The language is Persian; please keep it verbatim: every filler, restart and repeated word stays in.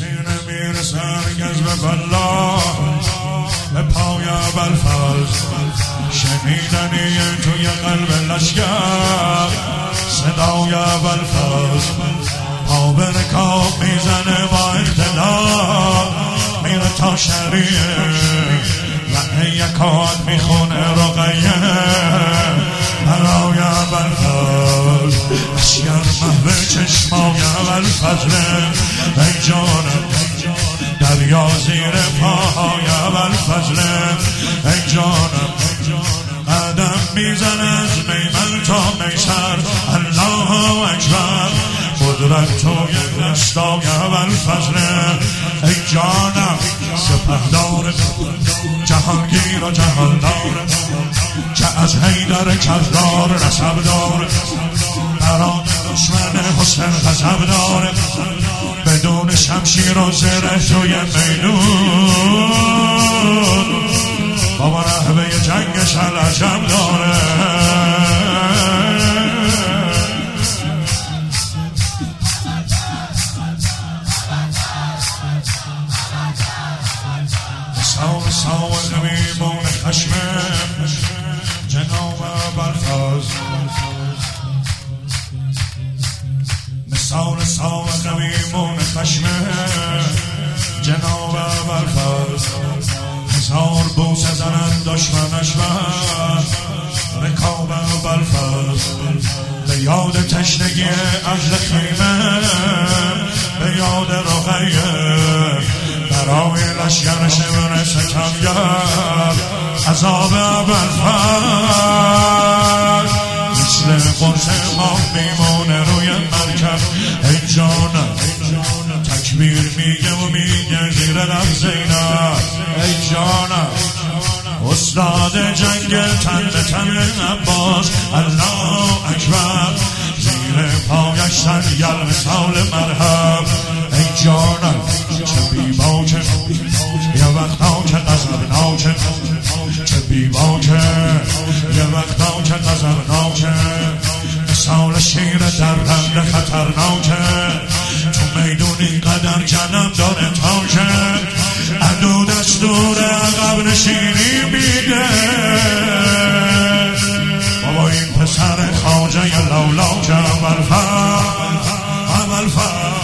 سینه میرسه هرگز به بلا به پای ابوالفضل شنیدنی توی قلب لشگر صدای ابوالفضل پا به رکاب میزنه با اقتدار میره تا شریعه و یکات میخونه رقیه برای ابوالفضل اشگر محو چشمای ابوالفضل ای جانم دریا زیر پاهای ابوالفضل ای جانم قدم میزنه از میمن تا میسر الله اکبر قدرت توی دستای ابوالفضل ای جانم سپهدار جهانگیر و جهاندار که از حیدر کرار نسب دار بران دشمن حسین غضب داره بدون شمشیر و زره توی میدون بابا رهبه جنگش العجب داره ساو ساو نمیمون خشمه جناب ابوالفضل مثال ساو نمیمون خشمه جناب ابوالفضل هزار بوسه زنند دشمنش و رکاب ابوالفضل به یاد تشنگی اهل خیمه به یاد رقیه برای لشگر شمر ستمگر عذاب ابوالفضل مثل قرص ما میمونه روی مرکب ای جانم تکبیر میگه و میگه زیر لب زینب ای جانم استاد جنگ تن به تن عباس الله اکبر زیر پایش سر یل مثال مرحب ای جانم چه بیباکه یه وقتا که غضبناکه چه بیباکه یه وقتا که غضبناکه مثال شیر در رند خطرناکه تو میدونی قدر جنم داره تاکه عدو دستور عقب نشینی میده بابا این پسر خواجه لولاکه ابوالفضل ابوالفضل